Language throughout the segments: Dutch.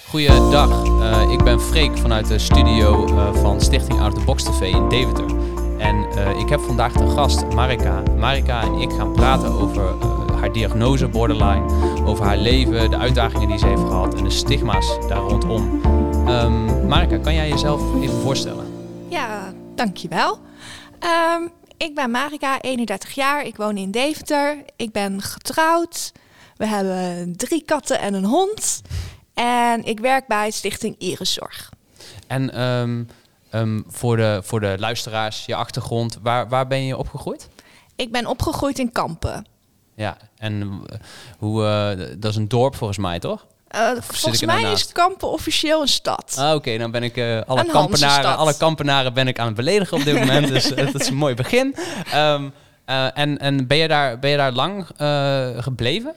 Goeiedag, ik ben Freek vanuit de studio van Stichting Out of the Box TV in Deventer. En ik heb vandaag de gast Marika. Marika en ik gaan praten over haar diagnose borderline, over haar leven, de uitdagingen die ze heeft gehad en de stigma's daar rondom. Marika, kan jij jezelf even voorstellen? Ja, dankjewel. Ik ben Marika, 31 jaar. Ik woon in Deventer. Ik ben getrouwd. We hebben 3 katten en een hond. En ik werk bij Stichting Iriszorg. En voor de luisteraars, je achtergrond, waar ben je opgegroeid? Ik ben opgegroeid in Kampen. Ja, en dat is een dorp volgens mij, toch? Volgens mij is Kampen officieel een stad. Oké, dan ben ik alle Kampenaren ben ik aan het beledigen op dit moment. Dus dat is een mooi begin. En ben je daar lang gebleven?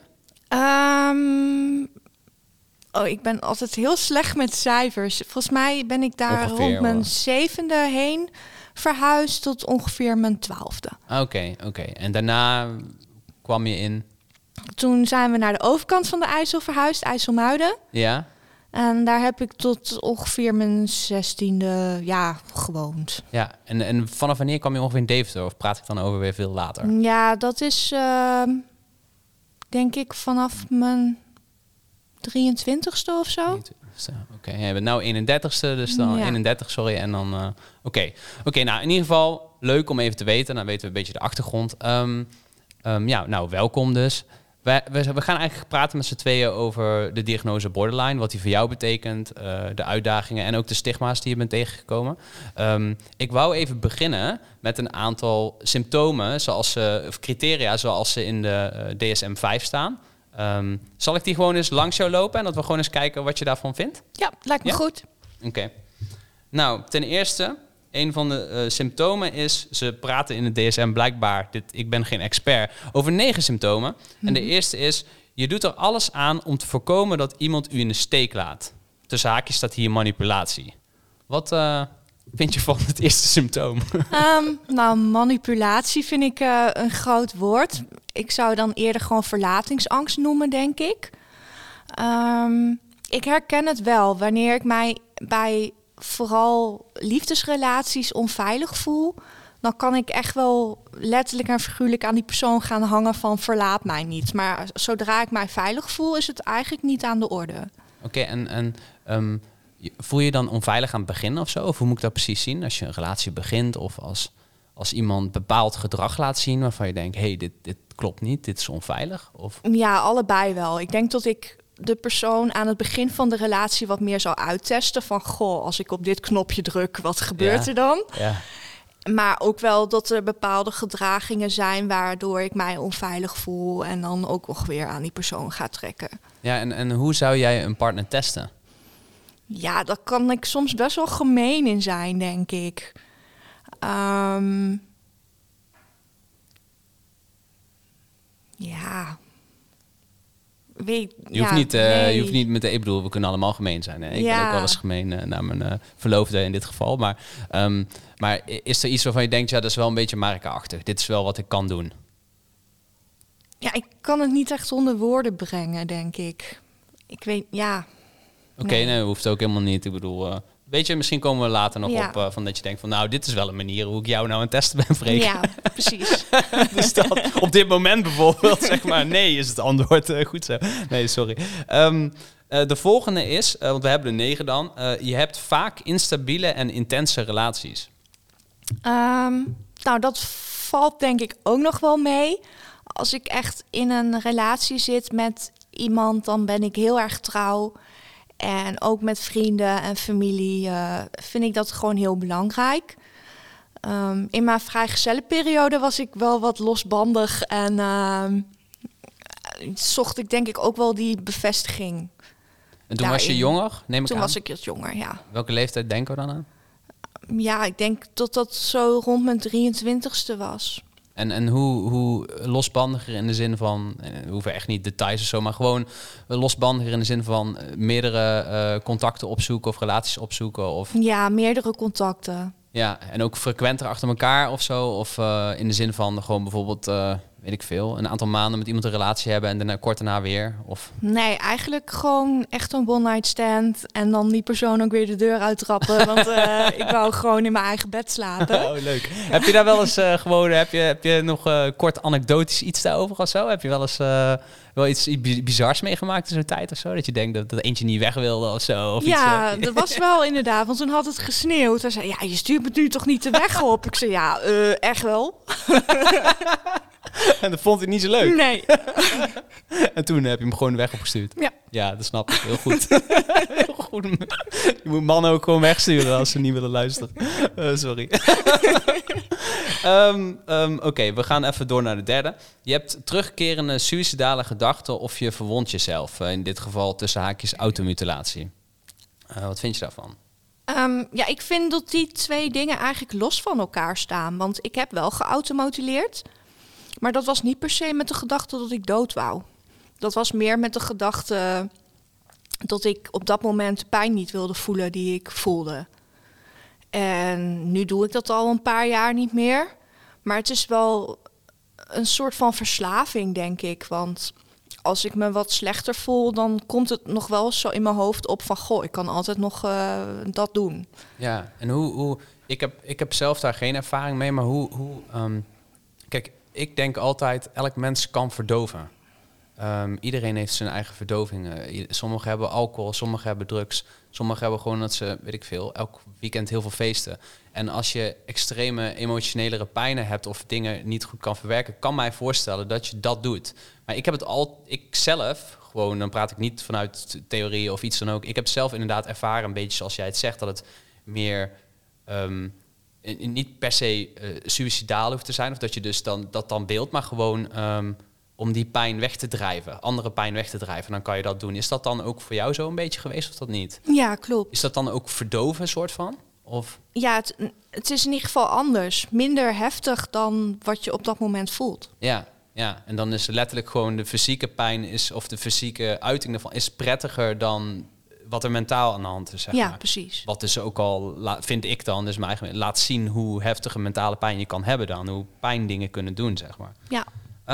Ik ben altijd heel slecht met cijfers. Volgens mij ben ik daar ongeveer, rond mijn 7e heen verhuisd tot ongeveer mijn 12e. Oké. En daarna kwam je in? Toen zijn we naar de overkant van de IJssel verhuisd, IJsselmuiden. Ja. En daar heb ik tot ongeveer mijn 16e jaar gewoond. Ja, en vanaf wanneer kwam je ongeveer in Deventer? Of praat ik dan over weer veel later? Ja, dat is denk ik vanaf mijn 23ste of zo. Oké, je bent nou 31ste, dus dan 31, sorry. En dan, Oké, nou in ieder geval leuk om even te weten. Dan weten we een beetje de achtergrond. Nou, welkom dus. We gaan eigenlijk praten met z'n tweeën over de diagnose borderline, wat die voor jou betekent, de uitdagingen en ook de stigma's die je bent tegengekomen. Ik wou even beginnen met een aantal symptomen, of criteria zoals ze in de DSM-5 staan. Zal ik die gewoon eens langs jou lopen en dat we gewoon eens kijken wat je daarvan vindt? Ja, lijkt me goed. Oké. Nou, ten eerste, een van de symptomen is, ze praten in het DSM blijkbaar, ik ben geen expert, over 9 symptomen. En de eerste is, je doet er alles aan om te voorkomen dat iemand u in de steek laat. Tussen haakjes staat hier manipulatie. Wat vind je van het eerste symptoom? Nou, manipulatie vind ik een groot woord. Ik zou dan eerder gewoon verlatingsangst noemen, denk ik. Ik herken het wel wanneer ik mij bij vooral liefdesrelaties onveilig voel, dan kan ik echt wel letterlijk en figuurlijk aan die persoon gaan hangen van verlaat mij niet. Maar zodra ik mij veilig voel, is het eigenlijk niet aan de orde. Oké, en voel je dan onveilig aan het begin of zo? Of hoe moet ik dat precies zien? Als je een relatie begint of als iemand bepaald gedrag laat zien waarvan je denkt, hey, dit klopt niet, dit is onveilig? Of? Ja, allebei wel. Ik denk dat ik de persoon aan het begin van de relatie wat meer zou uittesten van, goh, als ik op dit knopje druk, wat gebeurt er dan? Ja. Maar ook wel dat er bepaalde gedragingen zijn waardoor ik mij onveilig voel en dan ook nog weer aan die persoon ga trekken. Ja, en hoe zou jij een partner testen? Ja, daar kan ik soms best wel gemeen in zijn, denk ik. Je hoeft niet met de... Ik bedoel, we kunnen allemaal gemeen zijn. Hè? Ik ben ook wel eens gemeen naar mijn verloofde in dit geval. Maar is er iets waarvan je denkt, ja, dat is wel een beetje Marika-achtig. Dit is wel wat ik kan doen. Ja, ik kan het niet echt onder woorden brengen, denk ik. Ik weet, ja. Oké, nee, dat hoeft ook helemaal niet. Ik bedoel, weet je, misschien komen we later nog op van dat je denkt van, nou, dit is wel een manier hoe ik jou nou aan het testen ben, Freek. Ja, precies. Dus dat, op dit moment bijvoorbeeld, zeg maar, nee is het antwoord. Goed zo. Nee, sorry. De volgende is, want we hebben de 9 dan, je hebt vaak instabiele en intense relaties. Nou, dat valt denk ik ook nog wel mee. Als ik echt in een relatie zit met iemand, dan ben ik heel erg trouw. En ook met vrienden en familie vind ik dat gewoon heel belangrijk. In mijn vrijgezellenperiode was ik wel wat losbandig en zocht ik denk ik ook wel die bevestiging. En toen was je jonger, neem ik aan? Toen was ik wat jonger, ja. Welke leeftijd denken we dan aan? Ja, ik denk dat zo rond mijn 23ste was. En hoe losbandiger in de zin van, we hoeven echt niet details of zo, maar gewoon losbandiger in de zin van meerdere contacten opzoeken of relaties opzoeken? Of... Ja, meerdere contacten. Ja, en ook frequenter achter elkaar of zo? Of in de zin van gewoon bijvoorbeeld weet ik veel, een aantal maanden met iemand een relatie hebben en daarna kort daarna weer? Of? Nee, eigenlijk gewoon echt een one-night stand. En dan die persoon ook weer de deur uittrappen. Want ik wou gewoon in mijn eigen bed slapen. Oh, leuk. Heb je daar wel eens heb je nog kort anekdotisch iets daarover of zo? Heb je wel eens wel iets bizars meegemaakt in zo'n tijd of zo? Dat je denkt dat eentje niet weg wilde of zo? Of ja, iets, dat was wel inderdaad. Want toen had het gesneeuwd. Hij zei, ja, je stuurt me nu toch niet de weg op? Ik zei, ja, echt wel. En dat vond hij niet zo leuk. Nee. En toen heb je hem gewoon de weg opgestuurd. Ja. Ja, dat snap ik. Heel goed. Heel goed. Je moet mannen ook gewoon wegsturen als ze niet willen luisteren. Sorry. Oké, we gaan even door naar de derde. Je hebt terugkerende suïcidale gedachten of je verwondt jezelf. In dit geval tussen haakjes automutilatie. Wat vind je daarvan? Ja, ik vind dat die twee dingen eigenlijk los van elkaar staan. Want ik heb wel geautomutileerd. Maar dat was niet per se met de gedachte dat ik dood wou. Dat was meer met de gedachte dat ik op dat moment de pijn niet wilde voelen die ik voelde. En nu doe ik dat al een paar jaar niet meer. Maar het is wel een soort van verslaving, denk ik. Want als ik me wat slechter voel, dan komt het nog wel zo in mijn hoofd op van, goh, ik kan altijd nog dat doen. Ja, en hoe ik heb zelf daar geen ervaring mee, maar kijk, ik denk altijd, elk mens kan verdoven. Iedereen heeft zijn eigen verdovingen. Sommigen hebben alcohol, sommigen hebben drugs. Sommigen hebben gewoon dat ze, weet ik veel, elk weekend heel veel feesten. En als je extreme emotionelere pijnen hebt of dingen niet goed kan verwerken, kan mij voorstellen dat je dat doet. Maar ik heb het ik zelf, gewoon, dan praat ik niet vanuit theorie of iets dan ook. Ik heb zelf inderdaad ervaren, een beetje zoals jij het zegt, dat het meer niet per se suïcidaal hoeft te zijn. Of dat je dus dan beeldt, maar gewoon om die pijn weg te drijven. Andere pijn weg te drijven, dan kan je dat doen. Is dat dan ook voor jou zo een beetje geweest of dat niet? Ja, klopt. Is dat dan ook verdoven soort van? Of? Ja, het is in ieder geval anders. Minder heftig dan wat je op dat moment voelt. Ja, en dan is letterlijk gewoon de fysieke pijn of de fysieke uiting ervan is prettiger dan wat er mentaal aan de hand is, zeg maar. Ja, precies. Wat dus ook al, vind ik dan, dus mijn eigen, laat zien hoe heftige mentale pijn je kan hebben dan. Hoe pijn dingen kunnen doen, zeg maar. Ja.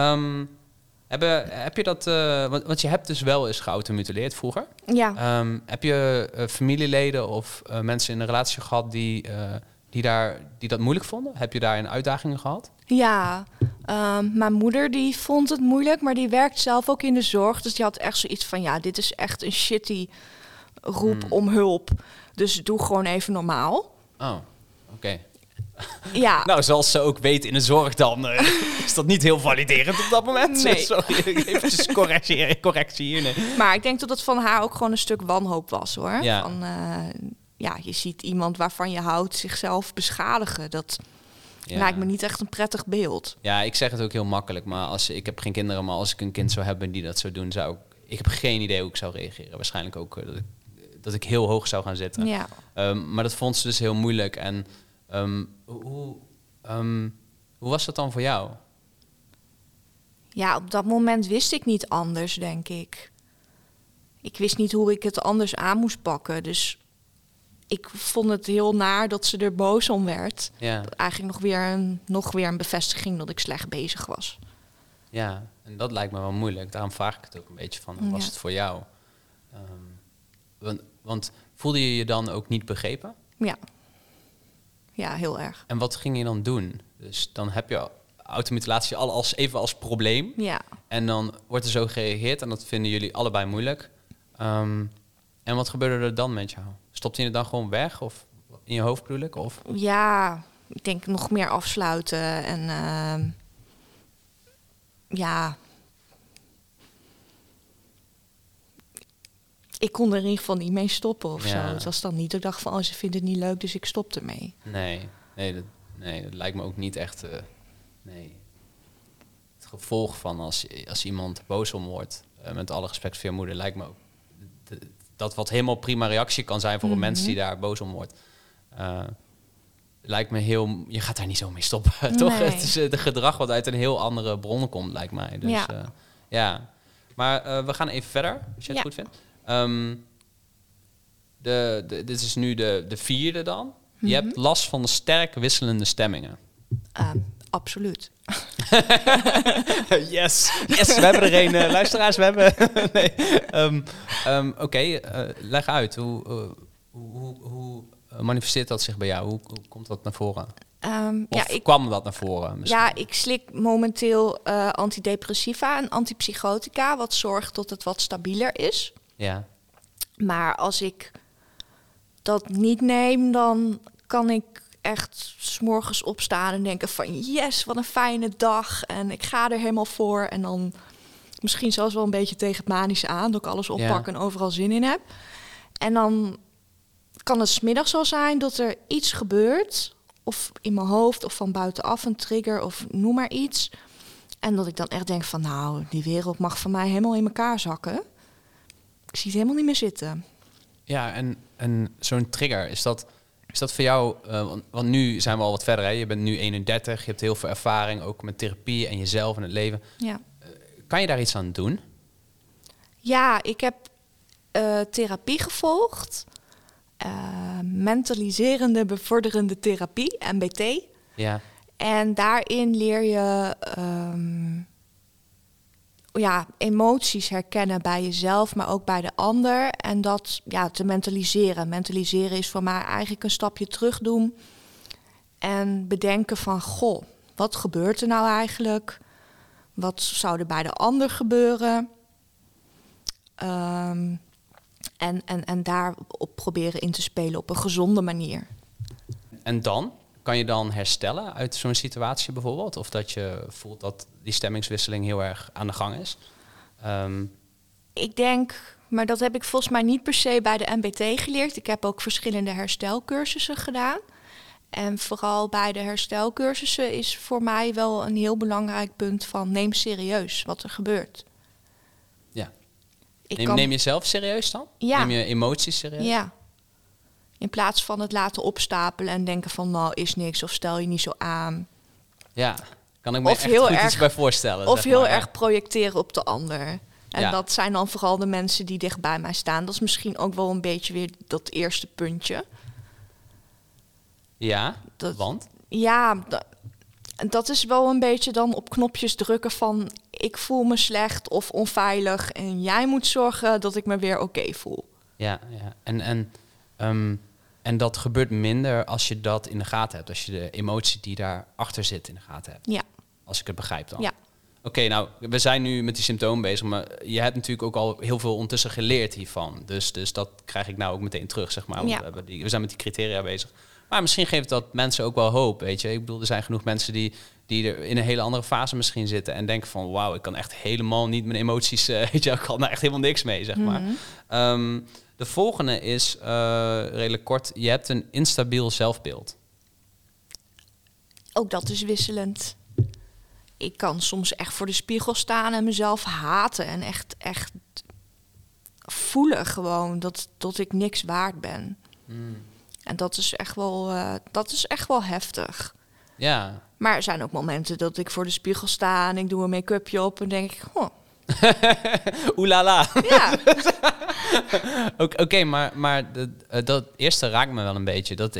Heb je dat, want je hebt dus wel eens geautomutileerd vroeger. Ja. Heb je familieleden of mensen in een relatie gehad die dat moeilijk vonden? Heb je daar een uitdagingen gehad? Ja, mijn moeder die vond het moeilijk, maar die werkt zelf ook in de zorg. Dus die had echt zoiets van, ja, dit is echt een shitty roep om hulp. Dus doe gewoon even normaal. Oh, oké. Ja. Nou, zoals ze ook weet in de zorg dan, is dat niet heel validerend op dat moment. Nee. Sorry, eventjes correctie hier. Nee. Maar ik denk dat het van haar ook gewoon een stuk wanhoop was, hoor. Ja. Van, je ziet iemand waarvan je houdt zichzelf beschadigen. Dat lijkt me niet echt een prettig beeld. Ja, ik zeg het ook heel makkelijk, maar ik heb geen kinderen, maar als ik een kind zou hebben die dat zou doen, ik heb geen idee hoe ik zou reageren. Waarschijnlijk ook dat ik heel hoog zou gaan zitten. Ja. Maar dat vond ze dus heel moeilijk. En hoe was dat dan voor jou? Ja, op dat moment wist ik niet anders, denk ik. Ik wist niet hoe ik het anders aan moest pakken. Dus ik vond het heel naar dat ze er boos om werd. Ja. Eigenlijk nog weer een bevestiging dat ik slecht bezig was. Ja, en dat lijkt me wel moeilijk. Daarom vraag ik het ook een beetje van, hoe was het voor jou? Want voelde je je dan ook niet begrepen? Ja. Ja, heel erg. En wat ging je dan doen? Dus dan heb je automutilatie al even als probleem. Ja. En dan wordt er zo gereageerd en dat vinden jullie allebei moeilijk. En wat gebeurde er dan met jou? Stopte je het dan gewoon weg? Of in je hoofd bedoel ik? Of? Ja, ik denk nog meer afsluiten. En ik kon er in ieder geval niet mee stoppen of zo. Het was dan niet, ik dacht van, ze vindt het niet leuk, dus ik stop ermee. Nee, dat lijkt me ook niet echt. Nee. Het gevolg van als iemand boos om wordt, met alle respect voor je moeder, lijkt me ook dat wat helemaal prima reactie kan zijn voor een mens die daar boos om wordt. Lijkt me heel. Je gaat daar niet zo mee stoppen, toch? Nee. Het is de gedrag wat uit een heel andere bron komt, lijkt mij. Dus, ja. Maar we gaan even verder, als je het goed vindt. Dit is nu de vierde dan. Je hebt last van de sterk wisselende stemmingen. Absoluut. Yes, we hebben er een. Luisteraars, we hebben... nee. Oké, leg uit. Hoe manifesteert dat zich bij jou? Hoe komt dat naar voren? Kwam dat naar voren? Misschien? Ja, ik slik momenteel antidepressiva en antipsychotica, wat zorgt dat het wat stabieler is. Ja. Maar als ik dat niet neem, dan kan ik echt 's morgens opstaan en denken van yes, wat een fijne dag. En ik ga er helemaal voor. En dan misschien zelfs wel een beetje tegen het manische aan, dat ik alles oppak en overal zin in heb. En dan kan het 's middags al zijn dat er iets gebeurt, of in mijn hoofd of van buitenaf een trigger of noem maar iets. En dat ik dan echt denk van nou, die wereld mag van mij helemaal in elkaar zakken. Ik zie het helemaal niet meer zitten. Ja, en zo'n trigger, is dat voor jou... want nu zijn we al wat verder, hè? Je bent nu 31, je hebt heel veel ervaring, ook met therapie en jezelf en het leven. Ja. Kan je daar iets aan doen? Ja, ik heb therapie gevolgd. Mentaliserende bevorderende therapie, MBT. Ja. En daarin leer je emoties herkennen bij jezelf, maar ook bij de ander. En dat te mentaliseren. Mentaliseren is voor mij eigenlijk een stapje terug doen. En bedenken van, goh, wat gebeurt er nou eigenlijk? Wat zou er bij de ander gebeuren? En daarop proberen in te spelen op een gezonde manier. En dan? Kan je dan herstellen uit zo'n situatie bijvoorbeeld? Of dat je voelt dat die stemmingswisseling heel erg aan de gang is? Ik denk, maar dat heb ik volgens mij niet per se bij de MBT geleerd. Ik heb ook verschillende herstelcursussen gedaan. En vooral bij de herstelcursussen is voor mij wel een heel belangrijk punt van neem serieus wat er gebeurt. Ja. Neem jezelf serieus dan? Ja. Neem je emoties serieus? Ja. In plaats van het laten opstapelen en denken van nou is niks of stel je niet zo aan. Ja, kan ik me echt goed iets bij voorstellen. Of heel erg projecteren op de ander. En dat zijn dan vooral de mensen die dicht bij mij staan. Dat is misschien ook wel een beetje weer dat eerste puntje. Ja, want? Ja, dat is wel een beetje dan op knopjes drukken van ik voel me slecht of onveilig en jij moet zorgen dat ik me weer oké voel. Ja. En dat gebeurt minder als je dat in de gaten hebt. Als je de emotie die daarachter zit in de gaten hebt. Ja. Als ik het begrijp dan. Ja. Oké, nou, we zijn nu met die symptomen bezig, maar je hebt natuurlijk ook al heel veel ondertussen geleerd hiervan. Dus dat krijg ik nou ook meteen terug, zeg maar. Ja. We zijn met die criteria bezig. Maar misschien geeft dat mensen ook wel hoop, weet je. Ik bedoel, er zijn genoeg mensen die er in een hele andere fase misschien zitten en denken van, wauw, ik kan echt helemaal niet mijn emoties, weet je, ik kan daar echt helemaal niks mee, zeg maar. De volgende is redelijk kort. Je hebt een instabiel zelfbeeld. Ook dat is wisselend. Ik kan soms echt voor de spiegel staan en mezelf haten. En echt voelen gewoon dat ik niks waard ben. En dat is echt wel heftig. Ja. Maar er zijn ook momenten dat ik voor de spiegel sta en ik doe een make-upje op en denk ik, Oelala. Ja. Oké, maar dat eerste raakt me wel een beetje. Dat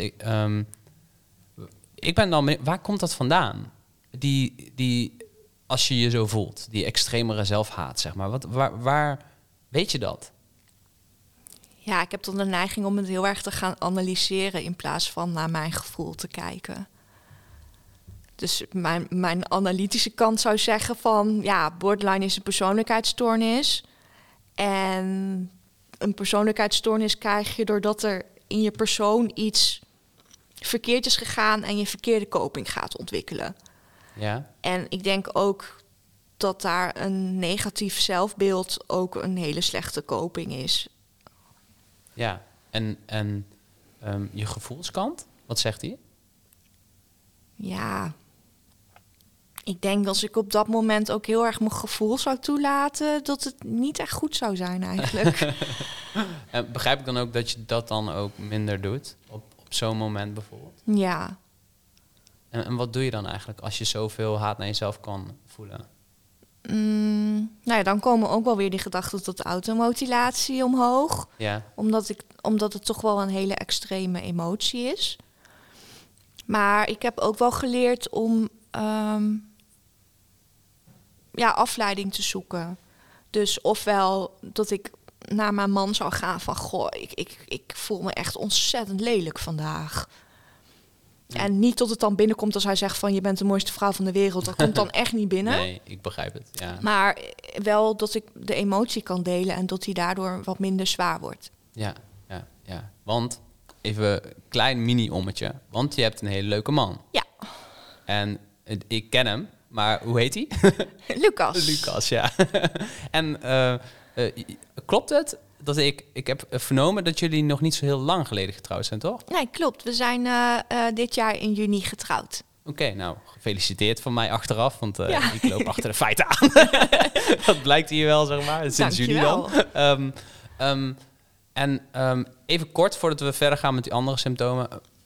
ik ben dan... Waar komt dat vandaan? Die als je je zo voelt, die extremere zelfhaat, zeg maar. Waar weet je dat? Ja, ik heb dan de neiging om het heel erg te gaan analyseren in plaats van naar mijn gevoel te kijken. Dus mijn analytische kant zou zeggen van, ja, borderline is een persoonlijkheidsstoornis. En een persoonlijkheidsstoornis krijg je doordat er in je persoon iets verkeerd is gegaan en je verkeerde coping gaat ontwikkelen. Ja. En ik denk ook dat daar een negatief zelfbeeld ook een hele slechte coping is. Ja, en je gevoelskant, wat zegt hij? Ja, ik denk dat als ik op dat moment ook heel erg mijn gevoel zou toelaten, dat het niet echt goed zou zijn eigenlijk. En begrijp ik dan ook dat je dat dan ook minder doet? Op zo'n moment bijvoorbeeld? Ja. En wat doe je dan eigenlijk als je zoveel haat naar jezelf kan voelen? Nou ja, dan komen ook wel weer die gedachten tot automutilatie omhoog. Ja. Omdat het toch wel een hele extreme emotie is. Maar ik heb ook wel geleerd om afleiding te zoeken. Dus ofwel dat ik naar mijn man zou gaan van... goh, ik voel me echt ontzettend lelijk vandaag. En niet tot het dan binnenkomt als hij zegt van... je bent de mooiste vrouw van de wereld. Dat komt dan echt niet binnen. Nee, ik begrijp het, ja. Maar wel dat ik de emotie kan delen... en dat hij daardoor wat minder zwaar wordt. Ja. Want, even een klein mini-ommetje. Want je hebt een hele leuke man. Ja. En ik ken hem, maar hoe heet hij? Lucas, ja. En klopt het dat ik heb vernomen dat jullie nog niet zo heel lang geleden getrouwd zijn, toch? Nee, klopt. We zijn dit jaar in juni getrouwd. Oké, nou, gefeliciteerd van mij achteraf, want ik loop achter de feiten aan. Dat blijkt hier wel, zeg maar, sinds juni dan. Even kort, voordat we verder gaan met die andere symptomen.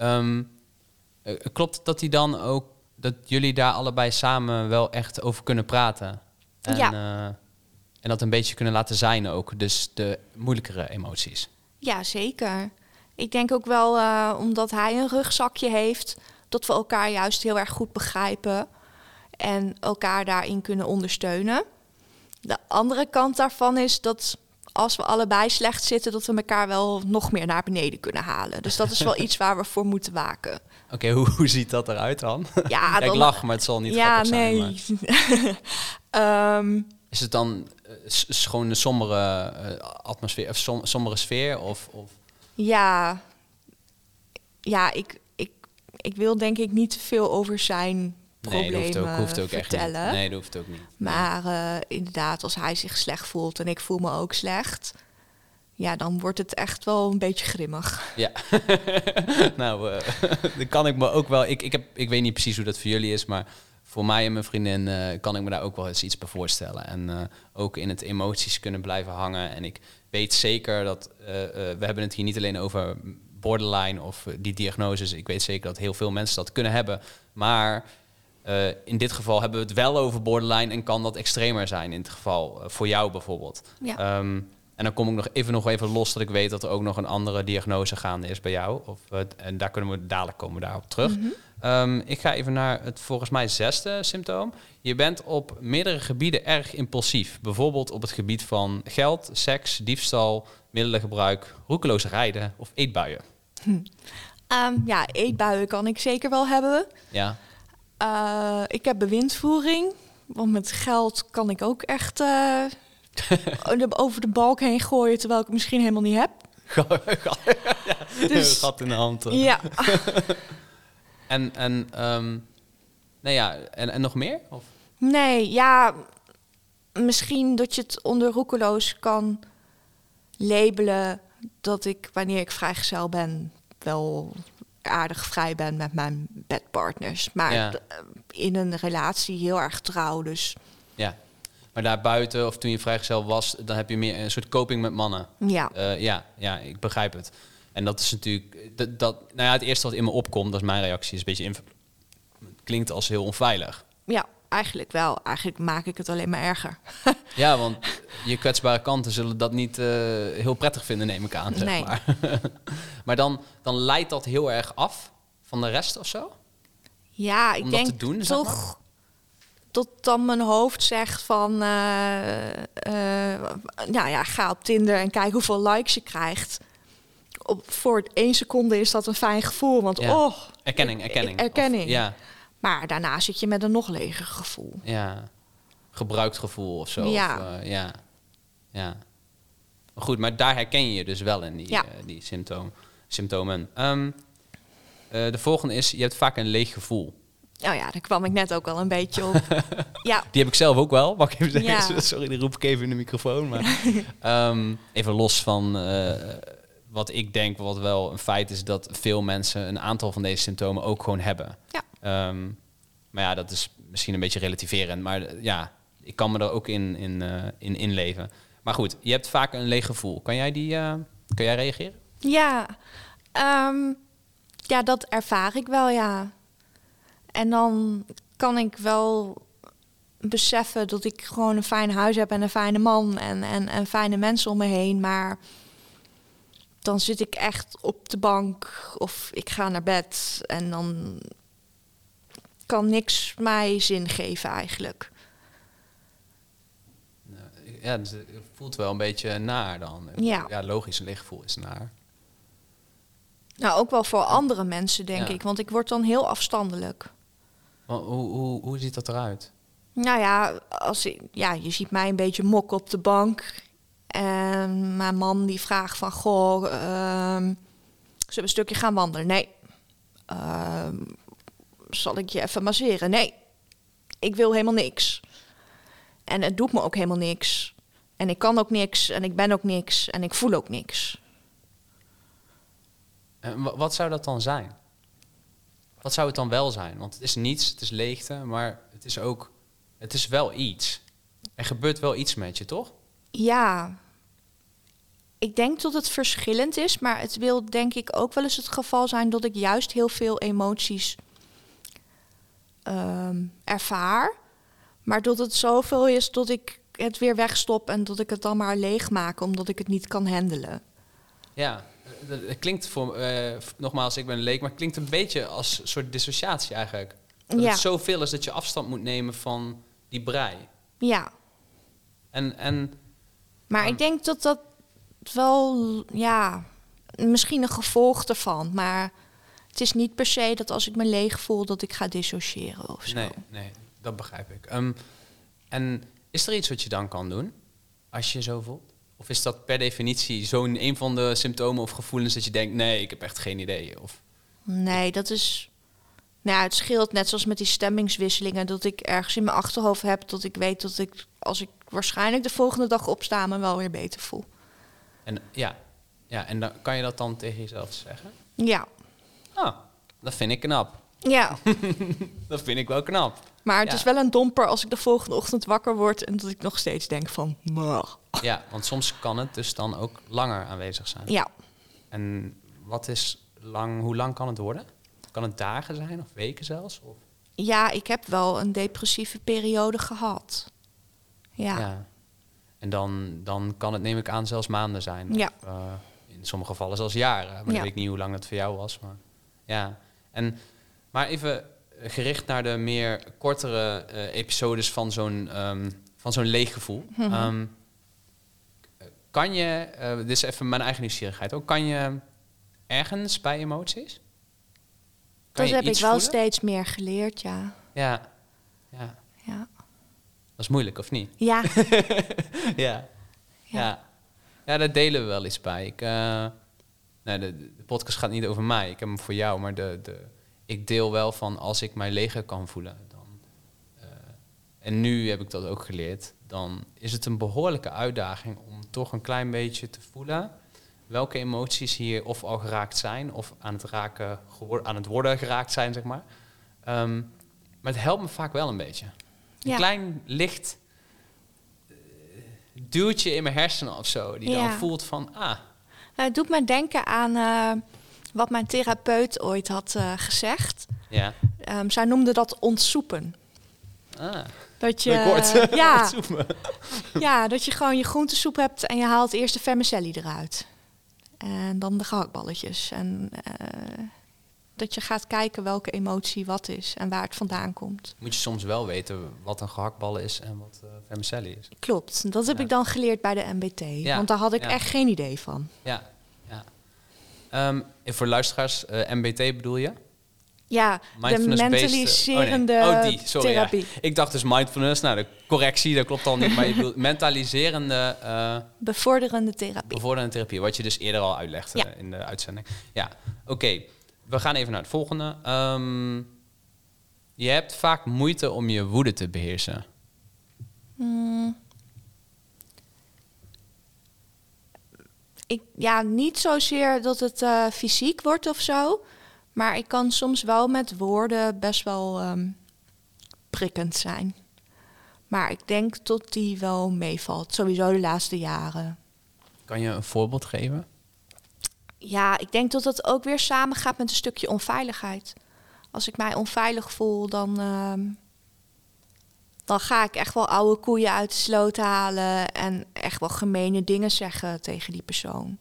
Klopt het dat hij dan ook, dat jullie daar allebei samen wel echt over kunnen praten? En dat een beetje kunnen laten zijn ook, dus de moeilijkere emoties. Ja, zeker. Ik denk ook wel, omdat hij een rugzakje heeft... dat we elkaar juist heel erg goed begrijpen... en elkaar daarin kunnen ondersteunen. De andere kant daarvan is dat als we allebei slecht zitten... dat we elkaar wel nog meer naar beneden kunnen halen. Dus dat is wel iets waar we voor moeten waken. Oké, hoe ziet dat eruit dan? Ja, ik lach, maar het zal niet grappig zijn. Maar... Is het dan gewoon een sombere atmosfeer of sombere sfeer? Of? Ja, ik wil denk ik niet te veel over zijn problemen hoeft ook vertellen. Echt niet. Nee, dat hoeft ook niet. Maar inderdaad, als hij zich slecht voelt en ik voel me ook slecht... ja, dan wordt het echt wel een beetje grimmig. Ja, nou, dan kan ik me ook wel... Ik weet niet precies hoe dat voor jullie is, maar... voor mij en mijn vriendin kan ik me daar ook wel eens iets bij voorstellen. En ook in het emoties kunnen blijven hangen. En ik weet zeker dat... we hebben het hier niet alleen over borderline of die diagnoses. Ik weet zeker dat heel veel mensen dat kunnen hebben. Maar in dit geval hebben we het wel over borderline... en kan dat extremer zijn in het geval voor jou bijvoorbeeld. Ja. En dan kom ik nog even los dat ik weet dat er ook nog een andere diagnose gaande is bij jou. En daar komen we dadelijk daarop terug. Mm-hmm. Ik ga even naar het volgens mij 6e symptoom. Je bent op meerdere gebieden erg impulsief. Bijvoorbeeld op het gebied van geld, seks, diefstal, middelengebruik, roekeloos rijden of eetbuien. Eetbuien kan ik zeker wel hebben. Ja. Ik heb bewindvoering. Want met geld kan ik ook echt over de balk heen gooien... terwijl ik het misschien helemaal niet heb. Dus, gat in de hand. Ja. En nog meer? Of? Nee, ja, misschien dat je het onder roekeloos kan labelen... dat ik, wanneer ik vrijgezel ben, wel aardig vrij ben met mijn bedpartners. Maar in een relatie heel erg trouw, dus... Ja, maar daarbuiten, of toen je vrijgezel was... dan heb je meer een soort coping met mannen. Ja. Ik begrijp het. En dat is natuurlijk... het eerste wat in me opkomt, dat is mijn reactie... is een beetje klinkt als heel onveilig. Ja, eigenlijk wel. Eigenlijk maak ik het alleen maar erger. Ja, want je kwetsbare kanten zullen dat niet heel prettig vinden, neem ik aan. Zeg nee. Maar, maar dan leidt dat heel erg af van de rest of zo? Ja, ik denk te doen, toch... Zeg maar? Tot dan mijn hoofd zegt van... ga op Tinder en kijk hoeveel likes je krijgt. Voor 1 seconde is dat een fijn gevoel. Want erkenning. Ja. Maar daarna zit je met een nog leger gevoel. Ja, gebruikt gevoel of zo. Ja. Ja. Goed, maar daar herken je je dus wel in, die symptomen. De volgende is, je hebt vaak een leeg gevoel. Oh ja, daar kwam ik net ook wel een beetje op. Ja. Die heb ik zelf ook wel, mag ik even zeggen. Ja. Sorry, die roep ik even in de microfoon. Maar even los van wat ik denk, wat wel een feit is... dat veel mensen een aantal van deze symptomen ook gewoon hebben. Ja. Maar ja, dat is misschien een beetje relativerend. Maar ik kan me er ook in inleven. Maar goed, je hebt vaak een leeg gevoel. Kan jij reageren? Ja. Dat ervaar ik wel, ja. En dan kan ik wel beseffen dat ik gewoon een fijn huis heb... en een fijne man en fijne mensen om me heen. Maar dan zit ik echt op de bank of ik ga naar bed... en dan kan niks mij zin geven eigenlijk. Ja, dus het voelt wel een beetje naar dan. Ja, logisch, een leeggevoel is naar. Nou, ook wel voor andere mensen, denk ik. Want ik word dan heel afstandelijk. Hoe ziet dat eruit? Nou ja, je ziet mij een beetje mokken op de bank. En mijn man die vraagt van... Goh, zullen we een stukje gaan wandelen? Nee. Zal ik je even masseren? Nee. Ik wil helemaal niks. En het doet me ook helemaal niks. En ik kan ook niks. En ik ben ook niks. En ik voel ook niks. En wat zou dat dan zijn? Wat zou het dan wel zijn? Want het is niets, het is leegte, maar het is wel iets. Er gebeurt wel iets met je, toch? Ja. Ik denk dat het verschillend is, maar het wil denk ik ook wel eens het geval zijn dat ik juist heel veel emoties ervaar. Maar dat het zoveel is dat ik het weer wegstop en dat ik het dan maar leeg maak omdat ik het niet kan handelen. Ja, het klinkt nogmaals, ik ben een leek, maar het klinkt een beetje als een soort dissociatie eigenlijk. Dat het zoveel is dat je afstand moet nemen van die brei. Ja. Maar ik denk dat dat wel, misschien een gevolg ervan. Maar het is niet per se dat als ik me leeg voel dat ik ga dissociëren of zo. Nee, dat begrijp ik. En is er iets wat je dan kan doen als je je zo voelt? Of is dat per definitie een van de symptomen of gevoelens dat je denkt... nee, ik heb echt geen idee? Of... Nee, dat is... Nou, het scheelt net zoals met die stemmingswisselingen... dat ik ergens in mijn achterhoofd heb dat ik weet dat ik... als ik waarschijnlijk de volgende dag opsta... me wel weer beter voel. En en dan, kan je dat dan tegen jezelf zeggen? Ja. Dat vind ik knap. Ja. Dat vind ik wel knap. Maar het is wel een domper als ik de volgende ochtend wakker word... en dat ik nog steeds denk van... Ja, want soms kan het dus dan ook langer aanwezig zijn. Ja. En wat is hoe lang kan het worden? Kan het dagen zijn of weken zelfs? Of? Ja, ik heb wel een depressieve periode gehad. Ja. En dan kan het, neem ik aan, zelfs maanden zijn. Ja. Of, in sommige gevallen zelfs jaren. Maar ik weet niet hoe lang dat voor jou was. Maar, ja. Maar even gericht naar de meer kortere episodes van zo'n leeggevoel. Mm-hmm. Kan je, dit is even mijn eigen nieuwsgierigheid ook, kan je ergens bij emoties? Dat heb ik wel steeds meer geleerd, ja. Ja. Dat is moeilijk, of niet? Ja. Ja, daar delen we wel iets bij. De podcast gaat niet over mij, ik heb hem voor jou, maar ik deel wel van als ik mij leger kan voelen. En nu heb ik dat ook geleerd. Dan is het een behoorlijke uitdaging om toch een klein beetje te voelen welke emoties hier of al geraakt zijn of aan het worden geraakt zijn, zeg maar. Maar het helpt me vaak wel een beetje. Een klein licht duwtje in mijn hersenen of zo, die dan voelt van, Het doet me denken aan wat mijn therapeut ooit had gezegd. Ja. Zij noemde dat ontsoepen. Dat je, dat je gewoon je groentesoep hebt en je haalt eerst de vermicelli eruit. En dan de gehaktballetjes. En dat je gaat kijken welke emotie wat is en waar het vandaan komt. Moet je soms wel weten wat een gehaktbal is en wat vermicelli is. Klopt, dat heb ik dan geleerd bij de MBT. Ja. Want daar had ik echt geen idee van. Ja. Voor luisteraars, MBT bedoel je? Ja, de mentaliserende therapie. Ja. Ik dacht dus mindfulness, de correctie, dat klopt al niet. Maar je bedoelt mentaliserende... bevorderende therapie. Bevorderende therapie, wat je dus eerder al uitlegde in de uitzending. Ja, oké. We gaan even naar het volgende. Je hebt vaak moeite om je woede te beheersen. Niet zozeer dat het fysiek wordt of zo... Maar ik kan soms wel met woorden best wel prikkend zijn. Maar ik denk dat die wel meevalt. Sowieso de laatste jaren. Kan je een voorbeeld geven? Ja, ik denk dat dat ook weer samengaat met een stukje onveiligheid. Als ik mij onveilig voel, dan ga ik echt wel oude koeien uit de sloot halen... en echt wel gemene dingen zeggen tegen die persoon.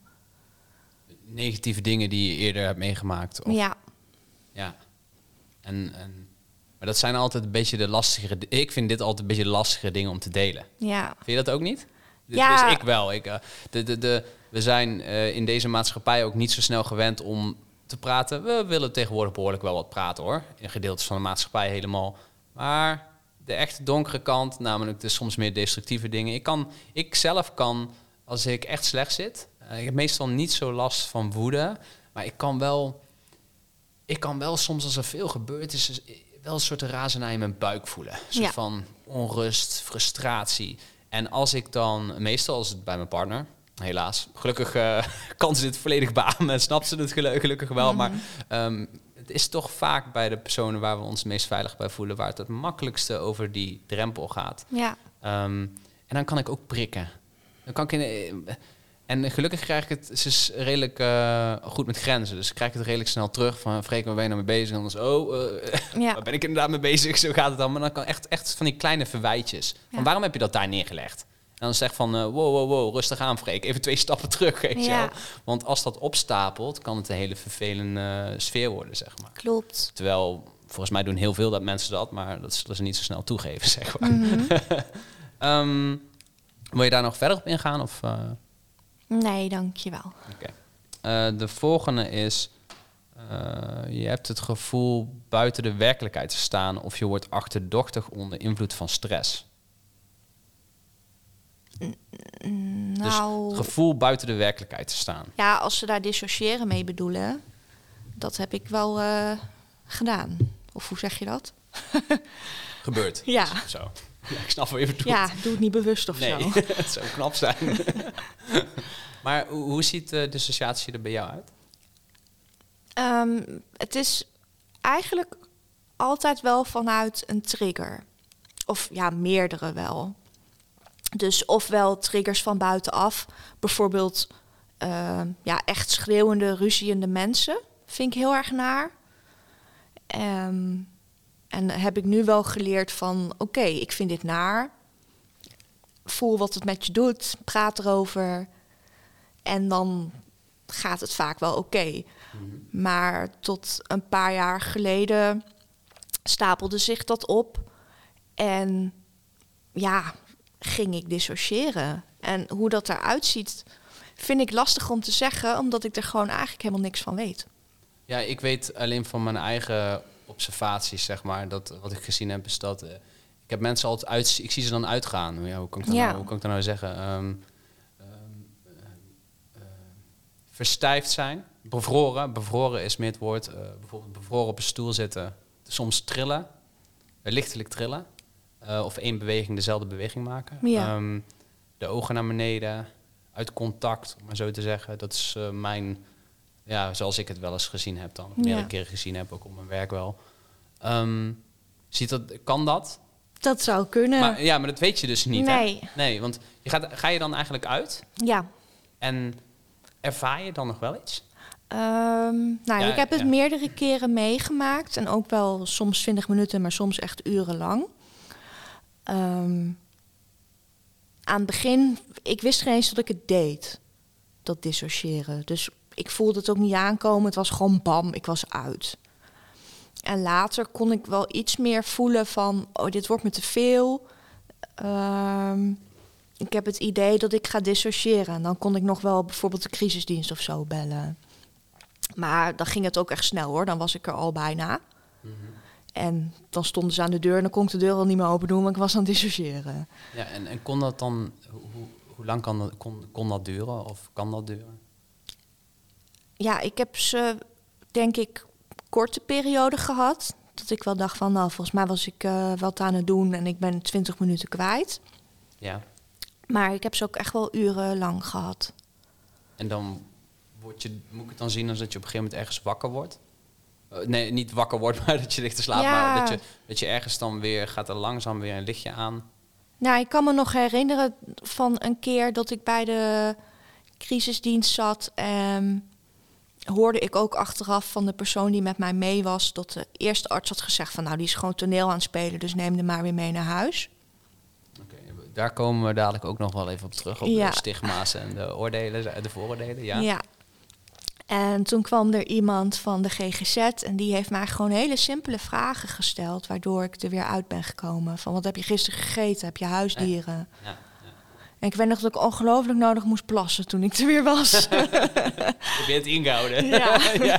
Negatieve dingen die je eerder hebt meegemaakt? Of? Ja. Ja. Maar dat zijn altijd een beetje de lastigere... Ik vind dit altijd een beetje de lastigere dingen om te delen. Ja. Vind je dat ook niet? Ja. Dus ik wel. We zijn in deze maatschappij ook niet zo snel gewend om te praten. We willen tegenwoordig behoorlijk wel wat praten, hoor. In gedeeltes van de maatschappij helemaal. Maar de echte donkere kant, namelijk de soms meer destructieve dingen. Ik zelf kan, als ik echt slecht zit... ik heb meestal niet zo last van woede. Maar ik kan wel soms, als er veel gebeurd is... wel een soort razernij in mijn buik voelen. Een soort van onrust, frustratie. En als ik dan, meestal als het bij mijn partner... helaas, gelukkig kan ze dit volledig beamen... en snapt ze het gelukkig wel. Maar het is toch vaak bij de personen... waar we ons het meest veilig bij voelen... waar het makkelijkste over die drempel gaat. Ja. En dan kan ik ook prikken. Dan kan ik en gelukkig krijg ik het... Ze is redelijk goed met grenzen. Dus ik krijg het redelijk snel terug van... Freek, waar ben je nou mee bezig? En dan is waar ben ik inderdaad mee bezig? Zo gaat het dan. Maar dan kan echt van die kleine verwijtjes. Van waarom heb je dat daar neergelegd? En dan zeg van, wow, rustig aan, Freek. Even 2 stappen terug, weet je wel. Want als dat opstapelt, kan het een hele vervelende sfeer worden, zeg maar. Klopt. Terwijl, volgens mij doen heel veel mensen dat... maar dat zullen ze niet zo snel toegeven, zeg maar. Wil je daar nog verder op ingaan? Of... Nee, dankjewel. Okay. De volgende is... je hebt het gevoel buiten de werkelijkheid te staan... of je wordt achterdochtig onder invloed van stress. Nou, dus het gevoel buiten de werkelijkheid te staan. Ja, als ze daar dissociëren mee bedoelen... dat heb ik wel gedaan. Of hoe zeg je dat? Gebeurt. Ja. Zo. Ja, ik snap wel even toe. Ja, doe het niet bewust of nee, zo. Het zou knap zijn. Maar hoe ziet de dissociatie er bij jou uit? Het is eigenlijk altijd wel vanuit een trigger. Of ja, meerdere wel. Dus ofwel triggers van buitenaf. Bijvoorbeeld echt schreeuwende, ruziende mensen. Vind ik heel erg naar. En heb ik nu wel geleerd van... Oké, ik vind dit naar. Voel wat het met je doet. Praat erover. En dan gaat het vaak wel oké. Maar tot een paar jaar geleden stapelde zich dat op. En ja, ging ik dissociëren. En hoe dat eruit ziet, vind ik lastig om te zeggen... omdat ik er gewoon eigenlijk helemaal niks van weet. Ja, ik weet alleen van mijn eigen observaties, zeg maar... dat wat ik gezien heb, is dat... ik heb mensen altijd ik zie ze dan uitgaan. Ja, hoe kan ik dat nou zeggen? Verstijfd zijn. Bevroren. Bevroren is meer het woord. Bijvoorbeeld bevroren op een stoel zitten. Soms trillen. Lichtelijk trillen. Of 1 beweging dezelfde beweging maken. Ja. De ogen naar beneden. Uit contact, om maar zo te zeggen. Dat is mijn... Ja, zoals ik het wel eens gezien heb dan. Of meerdere keren gezien heb, ook op mijn werk wel. Kan dat? Dat zou kunnen. Maar dat weet je dus niet, nee. Hè? Nee, want ga je dan eigenlijk uit? Ja. En ervaar je dan nog wel iets? Ik heb het meerdere keren meegemaakt. En ook wel soms 20 minuten, maar soms echt urenlang. Aan het begin, ik wist geen eens dat ik het deed. Dat dissociëren. Dus ik voelde het ook niet aankomen. Het was gewoon bam, ik was uit. En later kon ik wel iets meer voelen van... dit wordt me te veel. Ik heb het idee dat ik ga dissociëren. En dan kon ik nog wel bijvoorbeeld de crisisdienst of zo bellen. Maar dan ging het ook echt snel, hoor. Dan was ik er al bijna. En dan stonden ze aan de deur... en dan kon ik de deur al niet meer open doen... want ik was aan het dissociëren. Ja, en kon dat dan... Hoe lang kon dat duren? Of kan dat duren? Ja, ik heb ze, denk ik, korte periode gehad. Dat ik wel dacht van, volgens mij was ik wat aan het doen... en ik ben 20 minuten kwijt. Ja. Maar ik heb ze ook echt wel urenlang gehad. En dan moet ik het dan zien als dat je op een gegeven moment ergens wakker wordt? Nee, niet wakker wordt, maar dat je ligt te slapen. Ja. Maar dat je ergens dan weer gaat er langzaam weer een lichtje aan. Nou, ik kan me nog herinneren van een keer dat ik bij de crisisdienst zat... hoorde ik ook achteraf van de persoon die met mij mee was... dat de eerste arts had gezegd van... die is gewoon toneel aan het spelen, dus neem hem maar weer mee naar huis. Okay, daar komen we dadelijk ook nog wel even op terug... op de stigma's en de vooroordelen, ja. Ja. En toen kwam er iemand van de GGZ en die heeft mij gewoon hele simpele vragen gesteld, waardoor ik er weer uit ben gekomen. Van wat heb je gisteren gegeten? Heb je huisdieren? Ja. En ik weet nog dat ik ongelooflijk nodig moest plassen toen ik er weer was. Heb je het ingehouden? Ja.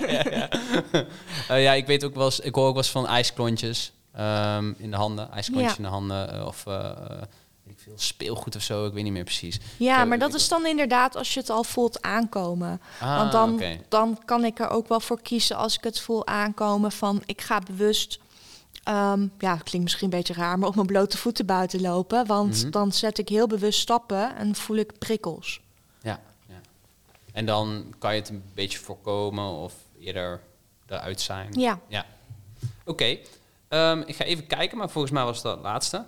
Ja, ik weet ook wel eens, ik hoor ook wel eens van ijsklontjes in de handen. Ijsklontjes in de handen of weet ik veel, speelgoed of zo, ik weet niet meer precies. Ja, maar dat is dan inderdaad als je het al voelt aankomen. Want dan kan ik er ook wel voor kiezen als ik het voel aankomen van ik ga bewust... het klinkt misschien een beetje raar, maar op mijn blote voeten buiten lopen. Want dan zet ik heel bewust stappen en voel ik prikkels. Ja. En dan kan je het een beetje voorkomen of eerder eruit zijn. Ja. Oké. Ik ga even kijken, maar volgens mij was dat het laatste.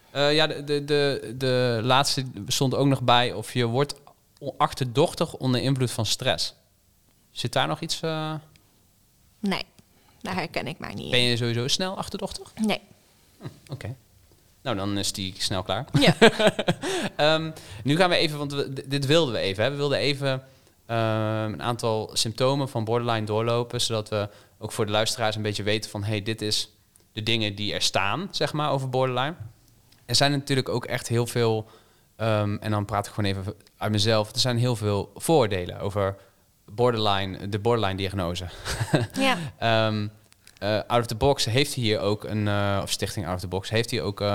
De laatste stond ook nog bij of je wordt achterdochtig onder invloed van stress. Zit daar nog iets... Nee, daar herken ik mij niet in. Ben je sowieso snel achterdochtig? Nee. Oké. Nou, dan is die snel klaar. Ja. Nu gaan we even, want dit wilden we even. Hè. We wilden even een aantal symptomen van borderline doorlopen, zodat we ook voor de luisteraars een beetje weten van, hey, dit is de dingen die er staan, zeg maar, over borderline. Er zijn natuurlijk ook echt heel veel, en dan praat ik gewoon even uit mezelf, er zijn heel veel vooroordelen over borderline, de borderline-diagnose. Ja. Out of the Box heeft hier ook of Stichting Out of the Box heeft hier ook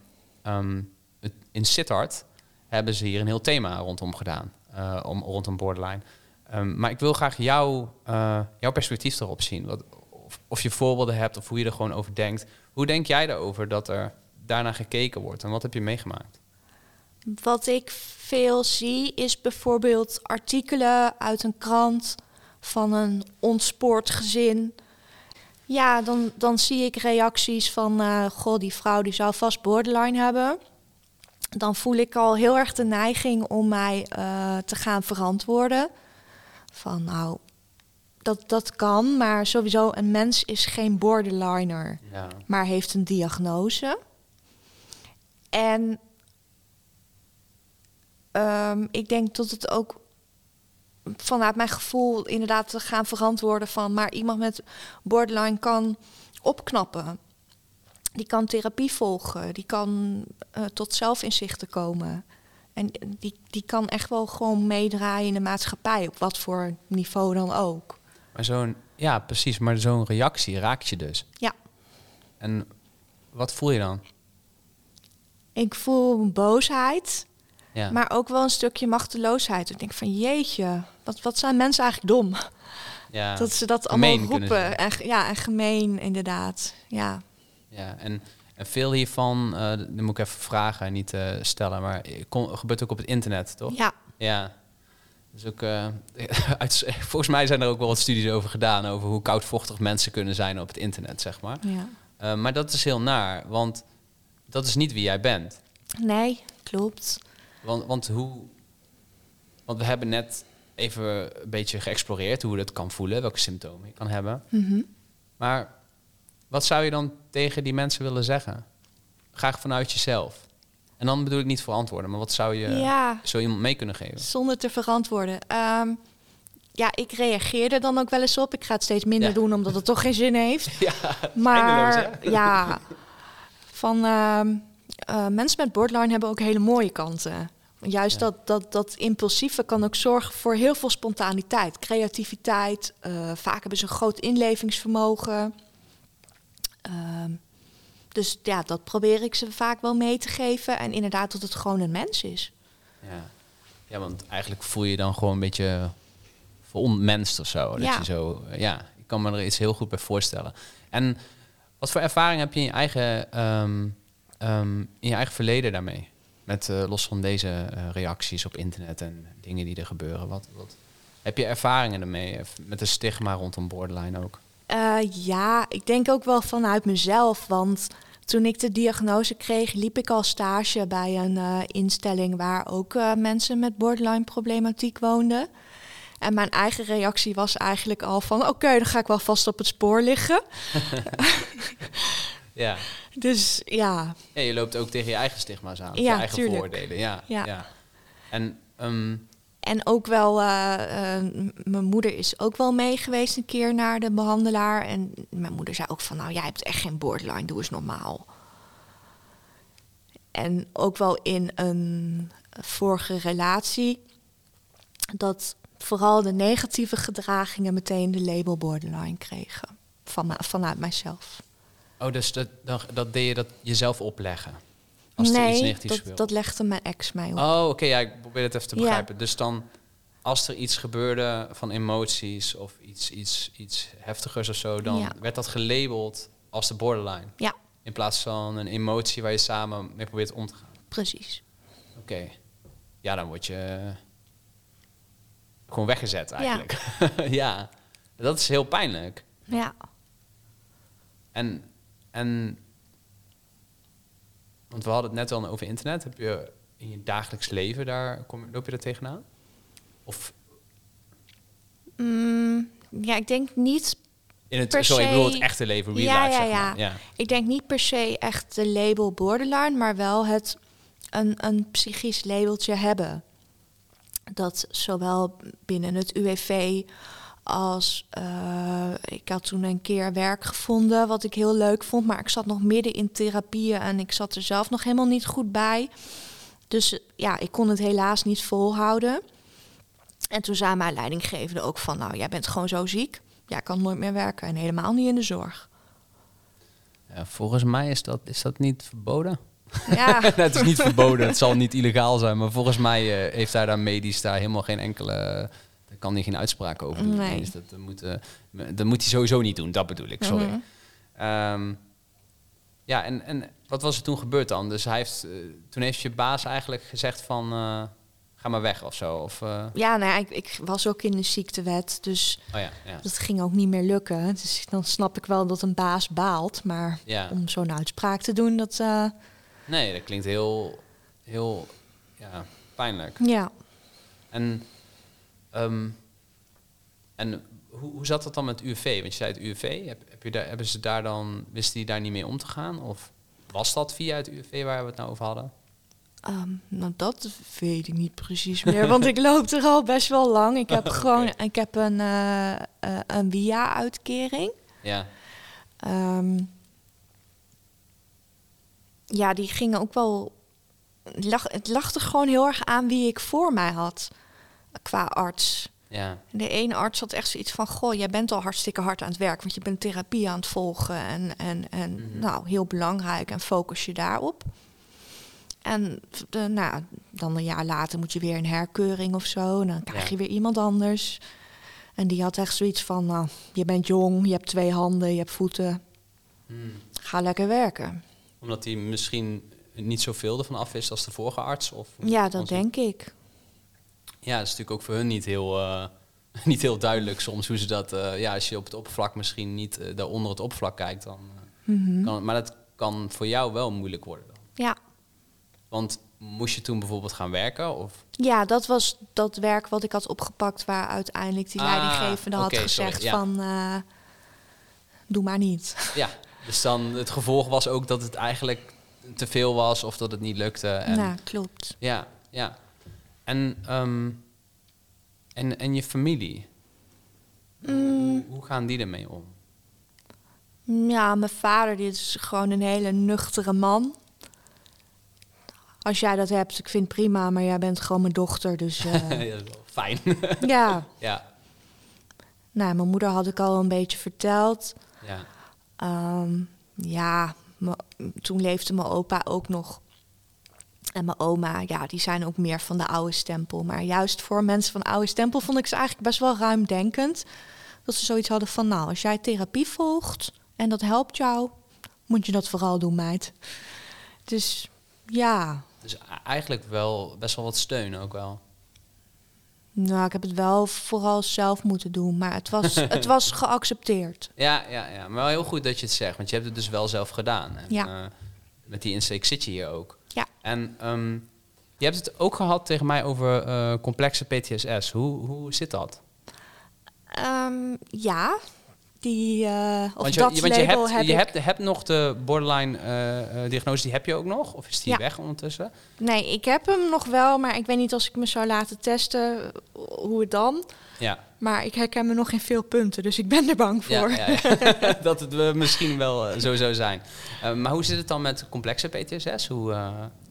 in Sittard hebben ze hier een heel thema rondom gedaan, rondom borderline. Maar ik wil graag jouw perspectief erop zien. Of je voorbeelden hebt of hoe je er gewoon over denkt. Hoe denk jij erover dat er daarna gekeken wordt en wat heb je meegemaakt? Wat ik veel zie is bijvoorbeeld artikelen uit een krant van een ontspoord gezin. Ja, dan zie ik reacties van, die vrouw die zou vast borderline hebben. Dan voel ik al heel erg de neiging om mij te gaan verantwoorden. Van nou, dat kan, maar sowieso een mens is geen borderliner, maar heeft een diagnose. En ik denk dat het ook vanuit mijn gevoel inderdaad te gaan verantwoorden van, maar iemand met borderline kan opknappen. Die kan therapie volgen, die kan tot zelfinzichten komen. En die kan echt wel gewoon meedraaien in de maatschappij, op wat voor niveau dan ook. Maar precies, maar zo'n reactie raakt je dus. Ja. En wat voel je dan? Ik voel boosheid, Ja. maar ook wel een stukje machteloosheid. Ik denk van jeetje, wat zijn mensen eigenlijk dom? Ja. Dat ze dat Gemeen allemaal roepen. En gemeen inderdaad, ja. Ja, en veel hiervan, dat moet ik even vragen, niet stellen, maar gebeurt ook op het internet, toch? Ja. Ja. Dus ook, volgens mij zijn er ook wel wat studies over gedaan, over hoe koudvochtig mensen kunnen zijn op het internet, zeg maar. Ja. Maar dat is heel naar, want dat is niet wie jij bent. Nee, klopt. Want we hebben net even een beetje geëxploreerd hoe dat kan voelen, welke symptomen je kan hebben. Mm-hmm. Maar wat zou je dan tegen die mensen willen zeggen? Graag vanuit jezelf. En dan bedoel ik niet verantwoorden, maar wat zou je zo iemand mee kunnen geven? Zonder te verantwoorden. Ik reageer er dan ook wel eens op. Ik ga het steeds minder doen, omdat het toch geen zin heeft. Ja, maar eindeloos, hè? ja, van mensen met borderline hebben ook hele mooie kanten. Juist dat impulsieve kan ook zorgen voor heel veel spontaniteit, creativiteit. Vaak hebben ze een groot inlevingsvermogen. Dus ja, dat probeer ik ze vaak wel mee te geven. En inderdaad dat het gewoon een mens is. Ja, want eigenlijk voel je dan gewoon een beetje veronmenst of zo. Dat je zo, ik kan me er iets heel goed bij voorstellen. En wat voor ervaring heb je in je eigen verleden daarmee? Met los van deze reacties op internet en dingen die er gebeuren. Wat heb je ervaringen ermee? Met de stigma rondom borderline ook? Ik denk ook wel vanuit mezelf. Want toen ik de diagnose kreeg, liep ik al stage bij een instelling waar ook mensen met borderline problematiek woonden. En mijn eigen reactie was eigenlijk al van, oké, dan ga ik wel vast op het spoor liggen. Ja. Dus ja. Ja, je loopt ook tegen je eigen stigma's aan. Ja, je eigen tuurlijk. vooroordelen. Ja. En En ook wel, mijn moeder is ook wel mee geweest een keer naar de behandelaar. En mijn moeder zei ook van, nou, jij hebt echt geen borderline, doe eens normaal. En ook wel in een vorige relatie, dat vooral de negatieve gedragingen meteen de label borderline kregen. Vanuit mijzelf. Oh, dus dat deed je dat jezelf opleggen? Als er iets negatiefs gebeurde? Dat legde mijn ex mij op. Oh, oké, ja, ik probeer het even te begrijpen. Ja. Dus dan, als er iets gebeurde van emoties of iets heftigers of zo, dan werd dat gelabeld als de borderline. Ja. In plaats van een emotie waar je samen mee probeert om te gaan. Precies. Oké. Ja, dan word je gewoon weggezet eigenlijk. Ja. Ja, dat is heel pijnlijk. Ja. En want we hadden het net al over internet. Heb je in je dagelijks leven loop je daar tegenaan? Of? Ja, ik denk niet in het, per se. Ik bedoel het echte leven, real life, zeg maar. Ja. Ik denk niet per se echt de label borderline, maar wel het een psychisch labeltje hebben. Dat zowel binnen het UWV als ik had toen een keer werk gevonden wat ik heel leuk vond, maar ik zat nog midden in therapieën en ik zat er zelf nog helemaal niet goed bij. Dus ja, ik kon het helaas niet volhouden. En toen zei mijn leidinggevende ook van, nou, jij bent gewoon zo ziek. Jij kan nooit meer werken en helemaal niet in de zorg. Ja, volgens mij is dat niet verboden. Ja. Het is niet verboden, het zal niet illegaal zijn, maar volgens mij heeft hij daar medisch daar helemaal geen enkele. Daar kan hij geen uitspraak over doen. Nee. Dus dat moet hij sowieso niet doen, dat bedoel ik, sorry. Ja, en wat was er toen gebeurd dan? Dus toen heeft je baas eigenlijk gezegd van, ga maar weg of zo? Of, Ja, nou ja, ik was ook in de ziektewet, dus ja. Dat ging ook niet meer lukken. Dus dan snap ik wel dat een baas baalt, maar om zo'n uitspraak te doen, dat. Nee, dat klinkt heel, heel pijnlijk. Ja. En hoe zat dat dan met UWV? Want je zei het UWV, wisten die daar niet mee om te gaan? Of was dat via het UWV waar we het nou over hadden? Nou, dat weet ik niet precies meer, want ik loop er al best wel lang. Ik heb ik heb een WIA-uitkering. Ja. Ja, die gingen ook wel. Het lag er gewoon heel erg aan wie ik voor mij had qua arts. Ja. De ene arts had echt zoiets van, goh, jij bent al hartstikke hard aan het werk, want je bent therapie aan het volgen en nou, heel belangrijk en focus je daarop. En dan een jaar later moet je weer een herkeuring of zo, en dan krijg je weer iemand anders. En die had echt zoiets van, nou, je bent jong, je hebt 2 handen, je hebt voeten, ga lekker werken. Omdat hij misschien niet zoveel ervan af is als de vorige arts? Of ja, dat denk ik. Ja, dat is natuurlijk ook voor hun niet heel duidelijk soms hoe ze dat. Als je op het oppervlak misschien niet daar onder het oppervlak kijkt, dan maar dat kan voor jou wel moeilijk worden dan. Ja. Want moest je toen bijvoorbeeld gaan werken? Of? Ja, dat was dat werk wat ik had opgepakt, waar uiteindelijk die leidinggevende had gezegd van, doe maar niet. Ja, dus dan het gevolg was ook dat het eigenlijk te veel was of dat het niet lukte. Ja, klopt. Ja. En je familie? Hoe gaan die ermee om? Ja, mijn vader, dit is gewoon een hele nuchtere man. Als jij dat hebt, ik vind het prima, maar jij bent gewoon mijn dochter, dus. Ja, dat is wel fijn. Ja. Ja. Nou, mijn moeder had ik al een beetje verteld. Ja. Toen leefde mijn opa ook nog. En mijn oma, ja, die zijn ook meer van de oude stempel. Maar juist voor mensen van de oude stempel vond ik ze eigenlijk best wel ruimdenkend. Dat ze zoiets hadden van, nou, als jij therapie volgt en dat helpt jou, moet je dat vooral doen, meid. Dus ja. Dus eigenlijk wel best wel wat steun ook wel. Nou, ik heb het wel vooral zelf moeten doen, maar het was geaccepteerd. Ja, maar wel heel goed dat je het zegt, want je hebt het dus wel zelf gedaan. En, met die insteek zit je hier ook. Ja. En je hebt het ook gehad tegen mij over complexe PTSS. Hoe zit dat? Ja, Want je hebt nog de borderline diagnose, die heb je ook nog? Of is die weg ondertussen? Nee, ik heb hem nog wel, maar ik weet niet als ik me zou laten testen, hoe het dan. Ja. Maar ik herken me nog in veel punten, dus ik ben er bang voor. Ja. Dat het misschien wel zo zou zijn. Maar hoe zit het dan met complexe PTSS? Hoe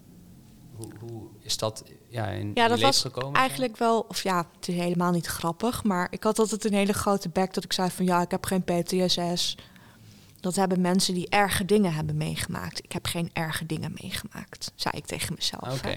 is dat in je leven gekomen? Eigenlijk wel, het is helemaal niet grappig, maar ik had altijd een hele grote bek dat ik zei van ik heb geen PTSS. Dat hebben mensen die erge dingen hebben meegemaakt. Ik heb geen erge dingen meegemaakt, zei ik tegen mezelf. Oké.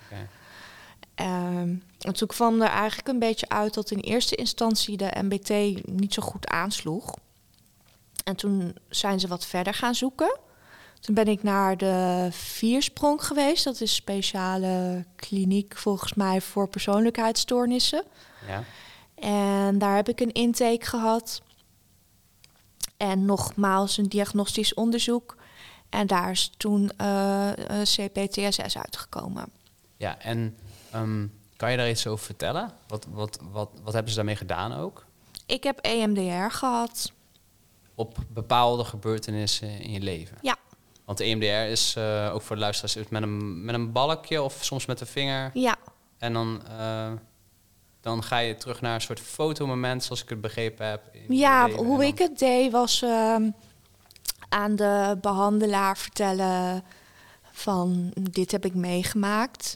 En toen kwam er eigenlijk een beetje uit dat in eerste instantie de MBT niet zo goed aansloeg. En toen zijn ze wat verder gaan zoeken. Toen ben ik naar de Viersprong geweest. Dat is een speciale kliniek volgens mij voor persoonlijkheidsstoornissen. Ja. En daar heb ik een intake gehad. En nogmaals een diagnostisch onderzoek. En daar is toen CPTSS uitgekomen. Ja, en kan je daar iets over vertellen? Wat hebben ze daarmee gedaan ook? Ik heb EMDR gehad. Op bepaalde gebeurtenissen in je leven? Ja. Want de EMDR is, ook voor de luisteraars, met een balkje of soms met de vinger. Ja. En dan ga je terug naar een soort fotomoment, zoals ik het begrepen heb. Hoe ik het deed was aan de behandelaar vertellen van dit heb ik meegemaakt.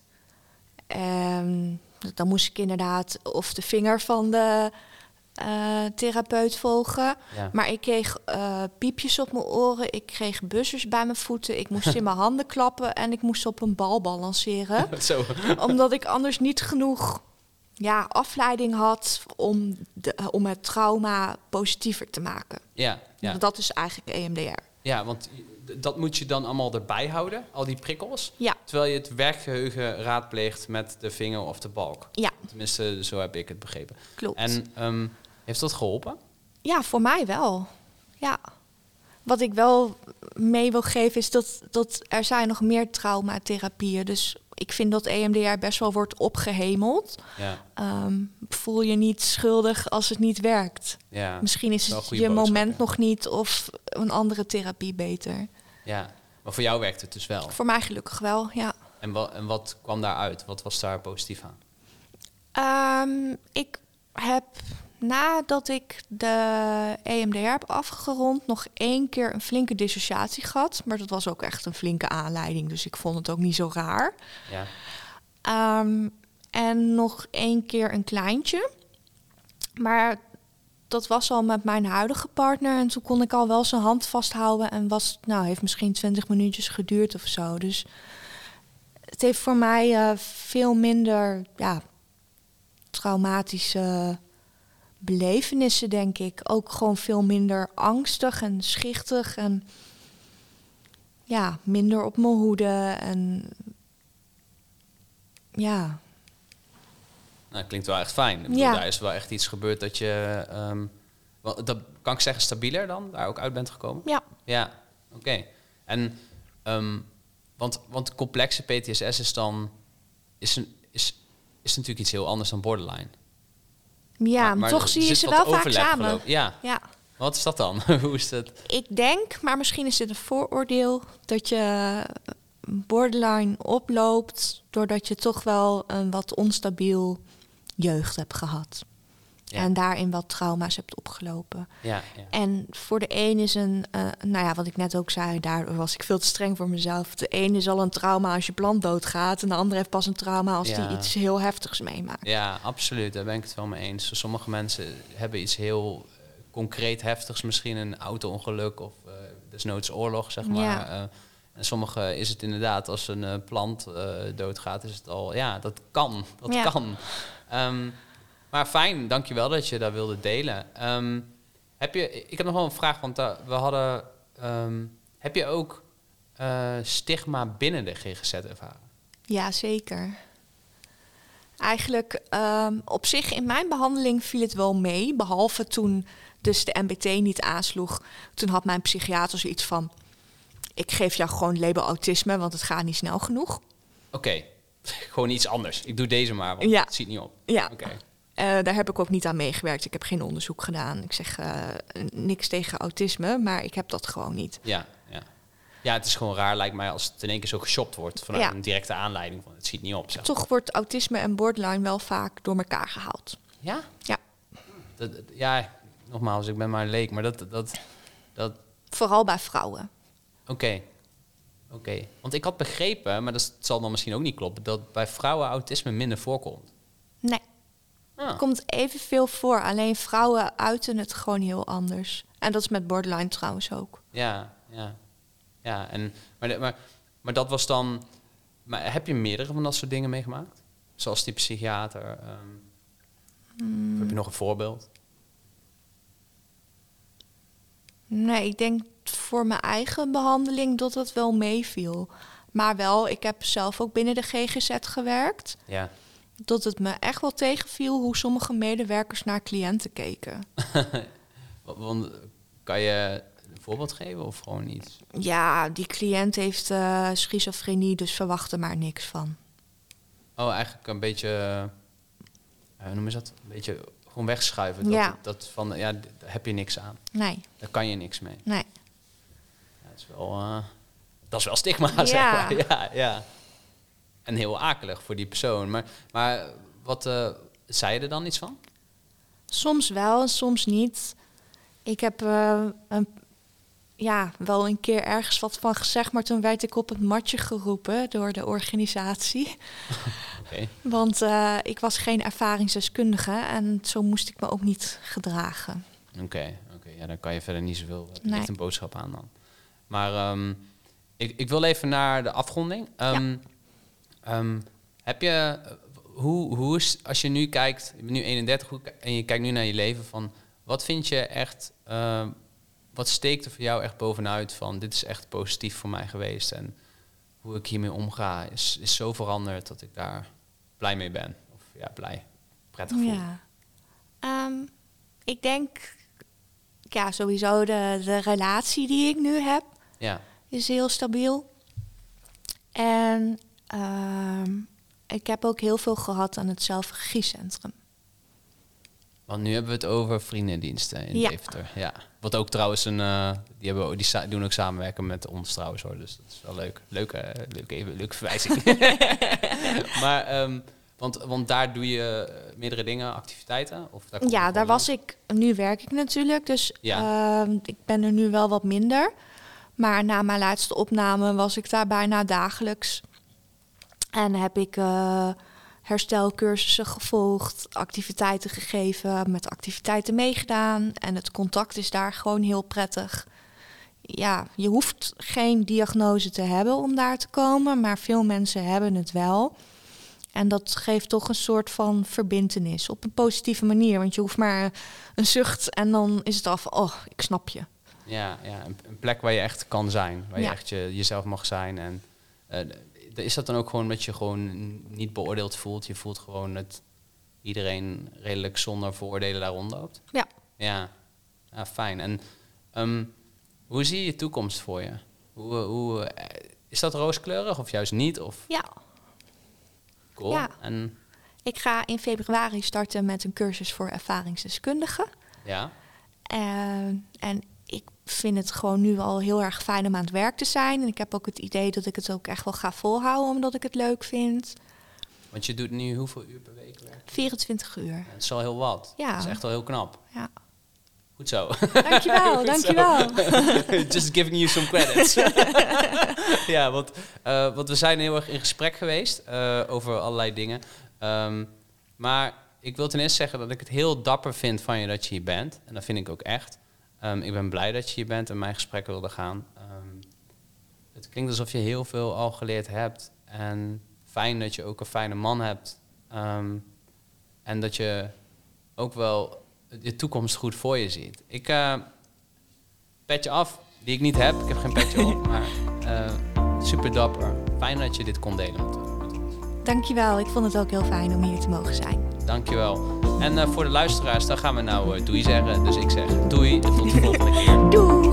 Dan moest ik inderdaad of de vinger van de therapeut volgen. Ja. Maar ik kreeg piepjes op mijn oren. Ik kreeg buzzers bij mijn voeten. Ik moest in mijn handen klappen en ik moest op een bal balanceren. Zo. Omdat ik anders niet genoeg afleiding had om het trauma positiever te maken. Ja. Dat is eigenlijk EMDR. Ja, want dat moet je dan allemaal erbij houden, al die prikkels. Ja. Terwijl je het werkgeheugen raadpleegt met de vinger of de balk. Ja. Tenminste, zo heb ik het begrepen. Klopt. En heeft dat geholpen? Ja, voor mij wel. Ja. Wat ik wel mee wil geven is dat er zijn nog meer traumatherapieën. Dus ik vind dat EMDR best wel wordt opgehemeld. Ja. Voel je niet schuldig als het niet werkt. Ja. Misschien is het je moment nog niet of een andere therapie beter. Ja, maar voor jou werkt het dus wel? Voor mij gelukkig wel, ja. En wat kwam daaruit? Wat was daar positief aan? Ik heb nadat ik de EMDR heb afgerond nog 1 keer een flinke dissociatie gehad. Maar dat was ook echt een flinke aanleiding, dus ik vond het ook niet zo raar. Ja. En nog 1 keer een kleintje. Maar dat was al met mijn huidige partner. En toen kon ik al wel zijn hand vasthouden. En heeft misschien 20 minuutjes geduurd of zo. Dus het heeft voor mij veel minder traumatische belevenissen, denk ik. Ook gewoon veel minder angstig en schichtig. En minder op mijn hoede. En ja. Nou, dat klinkt wel echt fijn. Ik bedoel, daar is wel echt iets gebeurd dat je... dat kan ik zeggen, stabieler dan? Daar ook uit bent gekomen? Ja. Ja, oké. En, want complexe PTSS is dan... is natuurlijk iets heel anders dan borderline. Ja, maar toch zie je ze wel vaak samen. Ja. Wat is dat dan? Hoe is dat? Ik denk, maar misschien is dit een vooroordeel, dat je borderline oploopt doordat je toch wel een wat onstabiel jeugd hebt gehad. Ja. En daarin wat trauma's hebt opgelopen. Ja. En voor de een is wat ik net ook zei, daardoor was ik veel te streng voor mezelf. De een is al een trauma als je plant doodgaat en de ander heeft pas een trauma als die iets heel heftigs meemaakt. Ja, absoluut. Daar ben ik het wel mee eens. Sommige mensen hebben iets heel concreet heftigs, misschien een auto-ongeluk of desnoods oorlog, zeg maar. Ja. En sommige is het inderdaad, als een plant doodgaat, is het al, dat kan. Dat kan. Maar fijn, dankjewel dat je dat wilde delen. Ik heb nog wel een vraag, want we hadden... heb je ook stigma binnen de GGZ ervaren? Ja, zeker. Eigenlijk op zich in mijn behandeling viel het wel mee. Behalve toen dus de MBT niet aansloeg. Toen had mijn psychiater zoiets van... ik geef jou gewoon label autisme, want het gaat niet snel genoeg. Oké. Gewoon iets anders. Ik doe deze maar, want het ziet niet op. Ja. Okay. Daar heb ik ook niet aan meegewerkt. Ik heb geen onderzoek gedaan. Ik zeg niks tegen autisme, maar ik heb dat gewoon niet. Ja, het is gewoon raar, lijkt mij, als het in één keer zo geshopt wordt vanuit een directe aanleiding van het schiet niet op. Zeg. Toch wordt autisme en borderline wel vaak door elkaar gehaald. Ja? Ja. Nogmaals, ik ben maar een leek, maar dat... Vooral bij vrouwen. Oké. Want ik had begrepen, maar dat zal dan misschien ook niet kloppen, dat bij vrouwen autisme minder voorkomt. Nee. Het komt evenveel voor, alleen vrouwen uiten het gewoon heel anders. En dat is met borderline trouwens ook. Ja, maar dat was dan... Maar heb je meerdere van dat soort dingen meegemaakt? Zoals die psychiater? Heb je nog een voorbeeld? Nee, ik denk voor mijn eigen behandeling dat het wel meeviel. Maar wel, ik heb zelf ook binnen de GGZ gewerkt. Ja. Dat het me echt wel tegenviel hoe sommige medewerkers naar cliënten keken. Want kan je een voorbeeld geven of gewoon niet? Ja, die cliënt heeft schizofrenie, dus verwacht er maar niks van. Oh, eigenlijk een beetje... hoe noem je dat? Een beetje gewoon wegschuiven. Dat van, daar heb je niks aan. Nee. Daar kan je niks mee. Nee. Ja, dat is wel stigma, zeg maar. Ja. En heel akelig voor die persoon. Maar wat zei je er dan iets van? Soms wel en soms niet. Ik heb wel een keer ergens wat van gezegd, maar toen werd ik op het matje geroepen door de organisatie. Okay. Want ik was geen ervaringsdeskundige en zo moest ik me ook niet gedragen. Oké. Ja, dan kan je verder niet zoveel. Nee. Echt een boodschap aan dan. Maar ik wil even naar de afronding. Heb je, hoe is, als je nu kijkt, je bent nu 31 en je kijkt nu naar je leven, van wat vind je echt, wat steekt er voor jou echt bovenuit van dit is echt positief voor mij geweest en hoe ik hiermee omga is zo veranderd dat ik daar blij mee ben. Of prettig voel. Ja. Ik denk, sowieso de relatie die ik nu heb is heel stabiel. En ik heb ook heel veel gehad aan het zelfregiecentrum. Want nu hebben we het over vriendendiensten in Deventer. Ja. Wat ook trouwens die doen ook samenwerken met ons trouwens hoor. Dus dat is wel leuk. Leuke verwijzing. Maar want daar doe je meerdere dingen, activiteiten? Of daar was ik. Nu werk ik natuurlijk, dus ik ben er nu wel wat minder. Maar na mijn laatste opname was ik daar bijna dagelijks. En heb ik herstelcursussen gevolgd, activiteiten gegeven, met activiteiten meegedaan. En het contact is daar gewoon heel prettig. Ja, je hoeft geen diagnose te hebben om daar te komen, maar veel mensen hebben het wel. En dat geeft toch een soort van verbintenis op een positieve manier. Want je hoeft maar een zucht en dan is het al van, ik snap je. Ja, een plek waar je echt kan zijn. Waar je echt jezelf mag zijn. En is dat dan ook gewoon dat je gewoon niet beoordeeld voelt? Je voelt gewoon dat iedereen redelijk zonder vooroordelen daar rondloopt? Ja, fijn. En hoe zie je je toekomst voor je? Hoe is dat rooskleurig of juist niet? Of? Ja. Cool. Ja. En ik ga in februari starten met een cursus voor ervaringsdeskundigen. Ja. En ik vind het gewoon nu al heel erg fijn om aan het werk te zijn. En ik heb ook het idee dat ik het ook echt wel ga volhouden, omdat ik het leuk vind. Want je doet nu hoeveel uur per week werk? 24 uur. Ja, dat is al heel wat. Ja. Dat is echt wel heel knap. Ja. Goed zo. Dankjewel, dankjewel. Just giving you some credits. Ja, want we zijn heel erg in gesprek geweest over allerlei dingen. Maar ik wil ten eerste zeggen dat ik het heel dapper vind van je dat je hier bent. En dat vind ik ook echt. Ik ben blij dat je hier bent en mijn gesprekken wilde gaan. Het klinkt alsof je heel veel al geleerd hebt. En fijn dat je ook een fijne man hebt. En dat je ook wel je toekomst goed voor je ziet. Ik petje af, die ik niet heb. Ik heb geen petje op, maar super dapper. Fijn dat je dit kon delen met ons. Dankjewel, ik vond het ook heel fijn om hier te mogen zijn. Dankjewel. En voor de luisteraars, dan gaan we nou doei zeggen. Dus ik zeg doei en tot de volgende keer. Doei!